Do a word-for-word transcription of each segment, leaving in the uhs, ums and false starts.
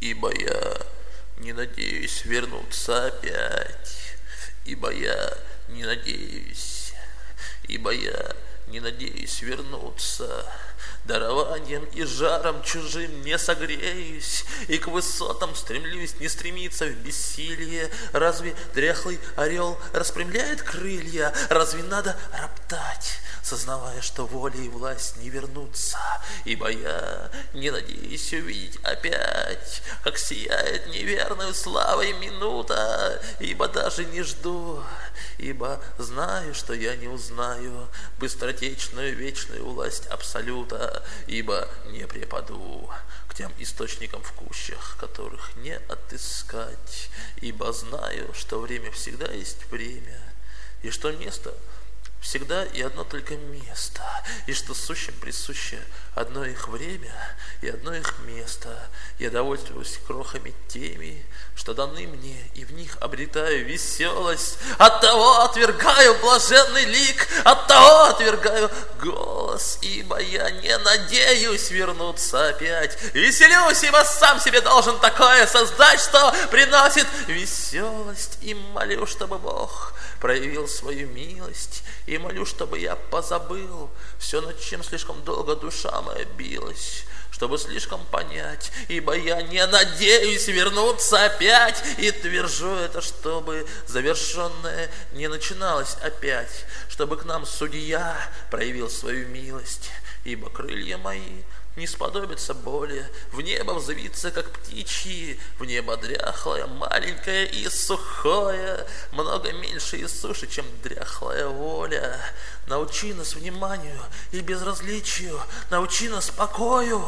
ибо я не надеюсь вернуться опять, ибо я не надеюсь, ибо я не надеюсь вернуться. Дарованием и жаром чужим не согреюсь, и к высотам стремлюсь не стремиться в бессилие. Разве дряхлый орел распрямляет крылья? Разве надо роптать, сознавая, что воля и власть не вернутся? Ибо я не надеюсь увидеть опять, как сияет неверную славой минута, ибо даже не жду, ибо знаю, что я не узнаю быстротечную вечную власть абсолюта, ибо не препаду к тем источникам в кущах, которых не отыскать, ибо знаю, что время всегда есть время, и что место всегда и одно только место, и что сущим присуще одно их время и одно их место. Я довольствуюсь крохами теми, что даны мне, и в них обретаю веселость. Оттого отвергаю блаженный лик, оттого отвергаю голос, ибо я не надеюсь вернуться опять. Веселюсь, ибо сам себе должен такое создать, что приносит веселость, и молю, чтобы Бог проявил свою милость, и молю, чтобы я позабыл все, над чем слишком долго душа моя билась, чтобы слишком понять, ибо я не надеюсь вернуться опять, и твержу это, чтобы завершенное не начиналось опять, чтобы к нам судья проявил свою милость, ибо крылья мои не сподобится более в небо взвиться, как птичьи, в небо дряхлое, маленькое и сухое, много меньше и суше, чем дряхлая воля. Научи нас вниманию и безразличию, научи нас покою.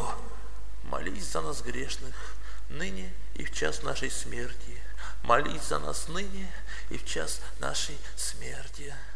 Молись за нас грешных, ныне и в час нашей смерти. Молись за нас ныне и в час нашей смерти.